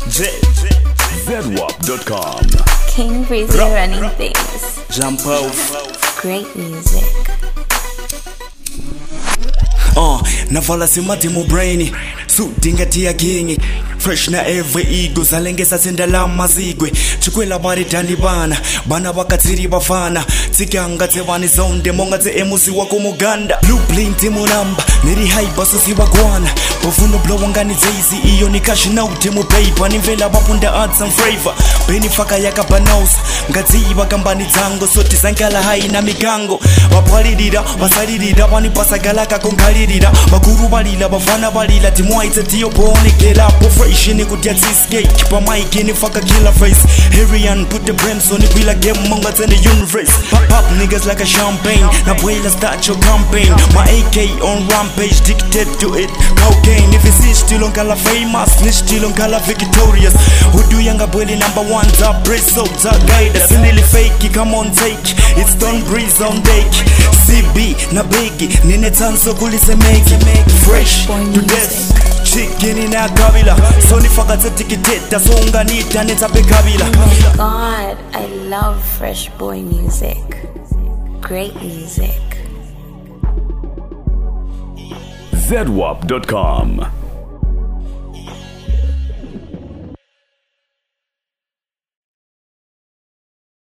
ZWAP.com. King Breezy running things. Jump off. Great music. Navala simati mu brain sudinga tia king fresh na every ego zalengesa sendala mazigwe chikwela bari tandi bana bakatsiri bafana tsikanga tsevani zonde monga tse MC wako muganda blue blink mu number neri high boss sibagwana bovuno blow ngani zaisi iyo ni cash note mu paper ni mvela bapunda arts and flavor benifaka yakabanosa ngadziba kambani dzango soti sankala high na migango bapalirira basalirira bani pasagala kakongalirira bakuru balila bafana balila timwaitse tiyo bone get up fresh ni kudya cheesecake pa mic ni fuck a killer face Herian put the brimps on it we like game monga in the universe pop niggas like a champagne na boila start your campaign my AK on rampage dictate to it cocaine if it's still on color famous ni still on color victorious who do younger boy number 1 top brace so top guide that's nearly fake come on take it's Don't Breeze on deck CB na biggie nine tanso kulise make fresh to death chicken in a kabila so ni fakatse tikiteta so unganita netape kabila God, I love Fresh Boy music. Great music. ZWAP.com.